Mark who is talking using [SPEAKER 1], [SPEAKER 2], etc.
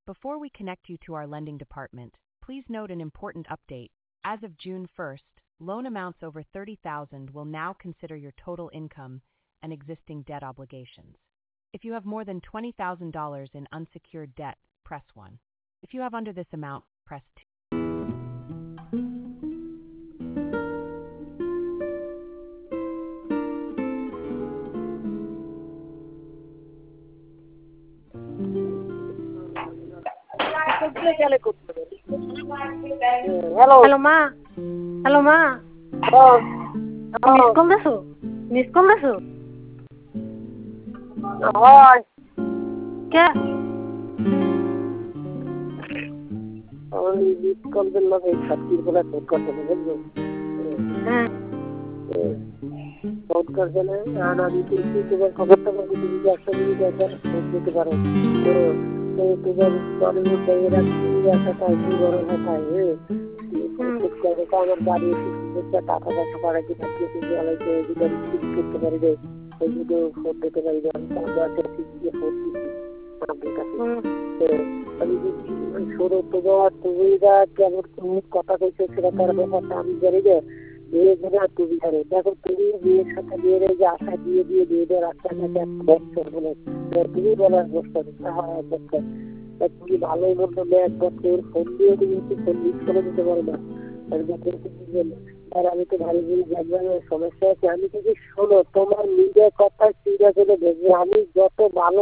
[SPEAKER 1] Before we connect you to our lending department, please note an important update. As of June 1st, loan amounts over $30,000 will now consider your total income and existing debt obligations. If you have more than $20,000 in unsecured debt, press 1. If you have under this amount, press 2.
[SPEAKER 2] Hello মা, hello মা, miss call দেছো, miss call দেছো
[SPEAKER 3] হয়
[SPEAKER 2] কে?
[SPEAKER 3] ওই miss call দিল এই ছাত্রীর বলে ফোন করতে বুঝলো
[SPEAKER 2] হ্যাঁ
[SPEAKER 3] ফোন করছে না আর আমি কিন্তু তোমার খবরটা আমি তুমি যে একটা মিনিট ফোন দিতে পারো তো তোমার বাড়ির বাইরে রাখছি একটা টাইম বড় কথা আমার বাড়ি টাকা পয়সা পাড়া কি থাকলে কিন্তু আলাইতে করতে পারি রে ওইগুলো ফোন দিতে পারি না আমি ফোন দিচ্ছি আপনার কাছে আমি শোনো তোমার তুমি কেমন তুমি কথা কইছো সেটা তার ব্যাপারটা আমি জানি না বিয়ে করে আর তুমি জানো দেখো তুমি বিয়ের সাথে বিয়ের যে আশা দিয়ে বিয়েদের রাস্তাটাকে বছর বলে তুমি বলার বছর হয় বছর তুমি ভালোই মন্দ এক বছর ফোন দিয়ে তুমি ফোন মিস করে দিতে পারো না আর আমি তো ভালো জিনিস জানবার সমস্যা আছে আমি কিন্তু শোনো তোমার নিজের কথা চিন্তা করে দেখবে আমি যত ভালো